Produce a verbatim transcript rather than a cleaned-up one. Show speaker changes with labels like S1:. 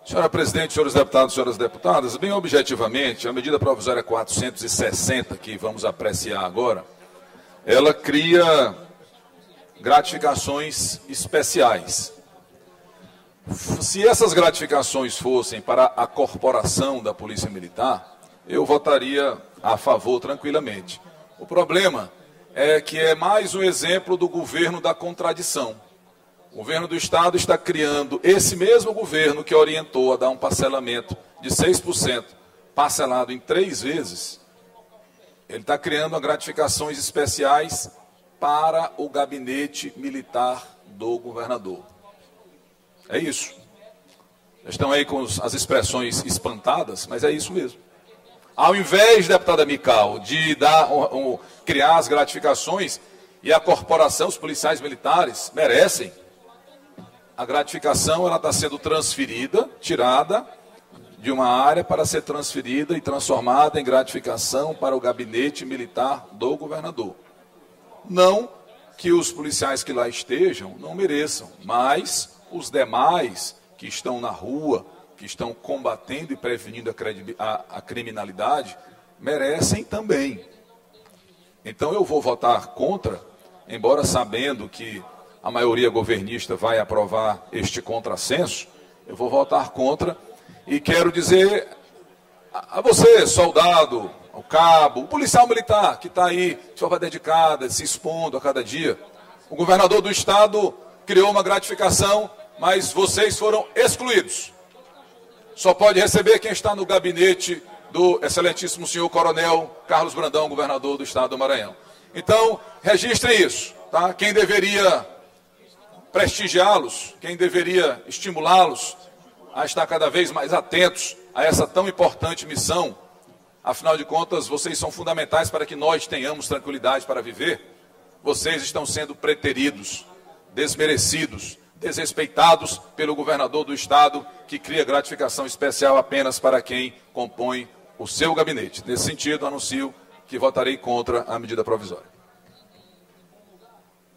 S1: Senhora presidente, senhores deputados, senhoras deputadas, bem objetivamente, a medida provisória quatrocentos e sessenta, que vamos apreciar agora, ela cria gratificações especiais. Se essas gratificações fossem para a corporação da Polícia Militar, eu votaria a favor tranquilamente. O problema é que é mais um exemplo do governo da contradição. O governo do Estado está criando, esse mesmo governo que orientou a dar um parcelamento de seis por cento, parcelado em três vezes, ele está criando gratificações especiais para o gabinete militar do governador. É isso. Estão aí com as expressões espantadas, mas é isso mesmo. Ao invés, deputada Mical, de dar, um, um, criar as gratificações, e a corporação, os policiais militares, merecem, a gratificação ela está sendo transferida, tirada de uma área para ser transferida e transformada em gratificação para o gabinete militar do governador. Não que os policiais que lá estejam não mereçam, mas os demais que estão na rua, que estão combatendo e prevenindo a, a, a criminalidade, merecem também. Então eu vou votar contra, embora sabendo que a maioria governista vai aprovar este contrassenso, eu vou votar contra e quero dizer a, a você, soldado, o cabo, o policial militar que está aí, de forma dedicada, se expondo a cada dia. O governador do Estado criou uma gratificação, mas vocês foram excluídos. Só pode receber quem está no gabinete do excelentíssimo senhor Coronel Carlos Brandão, governador do Estado do Maranhão. Então, registrem isso, tá? Quem deveria prestigiá-los, quem deveria estimulá-los a estar cada vez mais atentos a essa tão importante missão, afinal de contas, vocês são fundamentais para que nós tenhamos tranquilidade para viver, vocês estão sendo preteridos, desmerecidos, desrespeitados pelo governador do Estado, que cria gratificação especial apenas para quem compõe o seu gabinete. Nesse sentido, anuncio que votarei contra a medida provisória.